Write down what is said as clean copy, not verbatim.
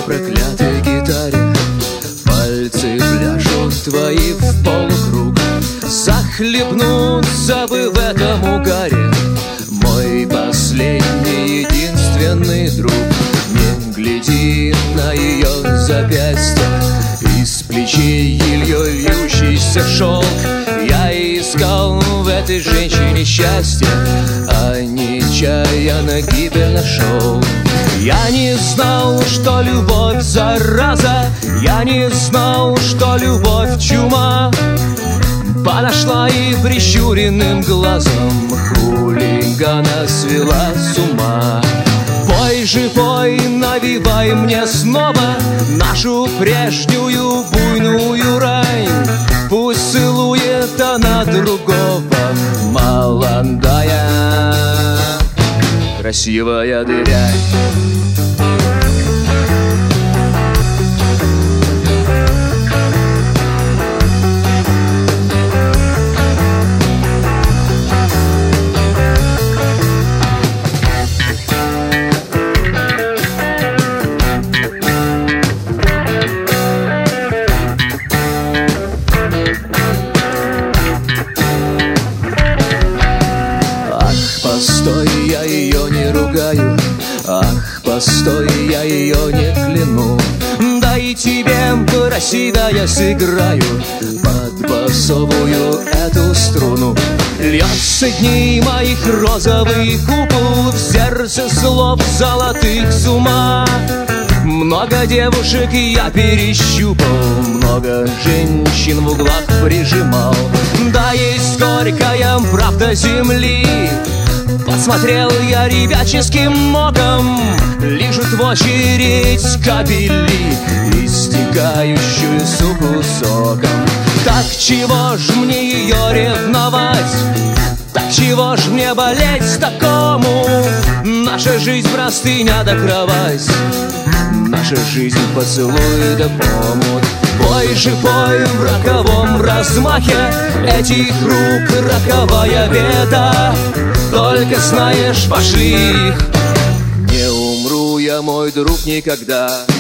проклятой гитаре. Пальцы пляшут твои в полукруг, захлебнуться бы в этом угаре. Мой последний, единственный друг, не гляди на ее запястье. Из плечей ильей льющийся шелк. Я искал в этой женщине счастье, а нечаянно гибель нашел. Я не знал, что любовь зараза, я не знал, что любовь чума. Подошла и прищуренным глазом хулигана свела с ума. Пой же, пой, навивай мне снова нашу прежнюю буйную рань. Пусть целует она другого, молодая, красивая дырянь. Постой, я ее не ругаю, ах, постой, я ее не кляну. Да и тебе, красивая, сыграю под басовую эту струну. Льется дней моих розовый купол, в сердце слов золотых с ума. Много девушек я перещупал, много женщин в углах прижимал. Да, есть горькая правда земли. Посмотрел я ребяческим оком, лижут в очередь кабели, истекающую суку соком. Так чего ж мне ее ревновать? Так чего ж мне болеть такому? Наша жизнь простыня да кровать, наша жизнь поцелуй да помут. Пой же, пой в роковом размахе этих рук роковая беда. Только знаешь, пошли их. Не умру я, мой друг, никогда.